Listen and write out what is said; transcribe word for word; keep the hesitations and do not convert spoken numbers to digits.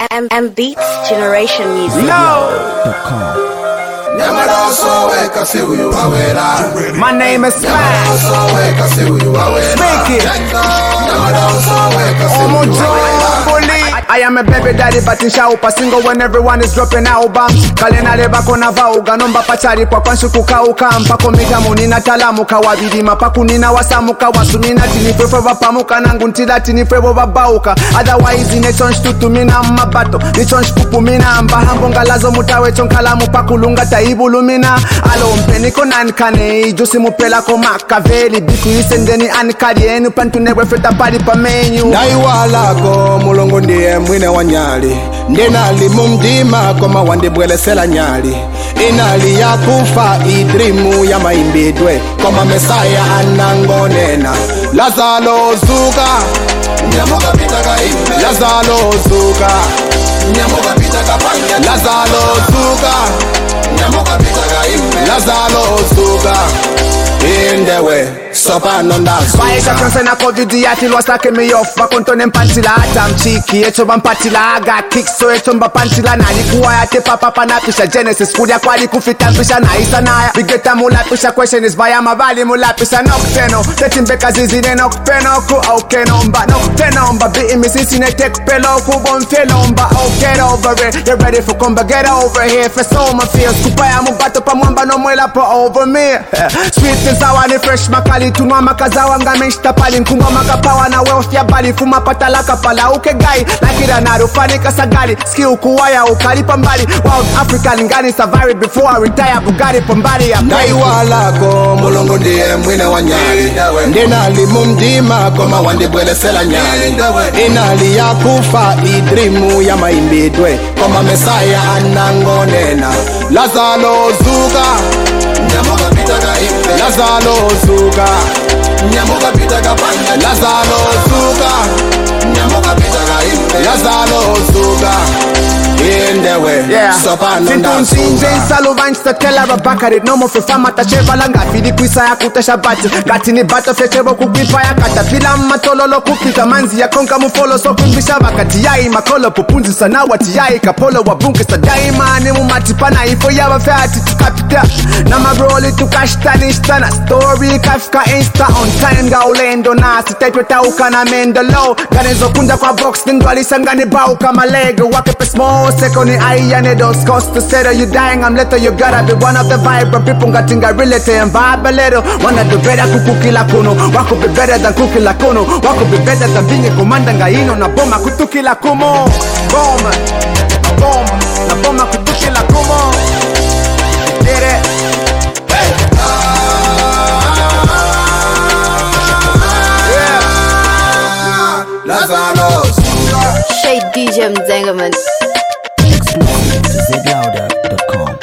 M M Beats Generation Music. No. My name is Smash. Speak it. I am a baby daddy but nshaupa single when everyone is dropping albums. Kalena leba kona vauga nomba pachari kwa kwanshu kukauka mpako mitamu nina talamu kawabidi mapaku nina wasamuka wasunina tinifefe vapamuka nangu ntila tinifevo vabauka. Otherwise inechonsh tutu mina mabato nichonsh pupu mina mbahambo ngalazo mutawe chonkalamu pakulunga taibu lumina. Alo mpeniko nankane ijusi mupela komaka veli biku isendeni anikari enu pantunewe feta pari pa menu. Naiwala ko mulongo ndiye mwine wa nyali ndenali mumdima koma wandibwelesela nyali inali ya kufa idrimu ya maimbidwe koma mesaya anangonena Lazalo zuka nyamoka pitaka imbe Lazalo zuka nyamoka pitaka panya Lazalo zuka nyamoka pitaka imbe Lazalo zuka indewe sopa nondazo Baisha konse na covid yati lwasake me off bakontone mpantila ata mchiki echo bampatila aga kick so echo mbapantila nani kuwa yate papa panapisha Genesis kudia kwali kufitampisha na isa naya bigeta mulapisha question is vaya mavali mulapisha nocteno tetimbeka zizine nocteno ku aukeno mba nocteno mba biti misisi ne tek pelo ku bonfelo mba oh get over it you're ready for combat get over here for so my feels kupaya mubato pa mwamba no mwela po over me sweet and sour ni fresh makali tunwa makazawa ngameshta pali nkumwa makapawa na wealth ya bali fuma patalaka pala uke gai lakira narufani kasagali skill kuwaya ukali pambali Wild African ngani savari before I retire Bugatti pambali ya Naiwala ko mulongo ndiye mwine wa nyali ndenali mumdima koma wandibwelesela nyali inali ya kufa idrimu ya maimbidwe koma mesaya anangonena Lazalo zuka nyamoka pitaka imbe Lazalo zuka nyamoka pitaka panya Lazalo zuka nyamoka pitaka imbe Lazalo zuka indewe sopa nondazo Sintunzi insalo vanchita tela rabakari no mo fefama tacheva langa fidi kwisa ya kutesha bati gati ni bato fechebo kukwipa ya kata pila matololo kupita manzi ya konka mufolo so kumbisha wakati yai makolo pupunzi sana wati yai kapolo wabunke sadaima ni mumatipana ifo ya wafeati tukapita na mabroli tukashtanistana story kafka insta on time gaulendo na sitaitweta ukana mendolo ganezo kunda kwa box nindwali sangani bau kama lego wake pe small second I and those cost to settle you dying I'm little you gotta be one of the vibrant people ngatinga relate and vibe a little wanna do better kukukila kuno wako be better than kukila kuno wako be better than being a commander ngaino na boma kutukila kumo bomba bomba na boma kutukila kumo did it hey yeah Lazalo Shade D J Mzengaman. Exclusive to zlouder dot com.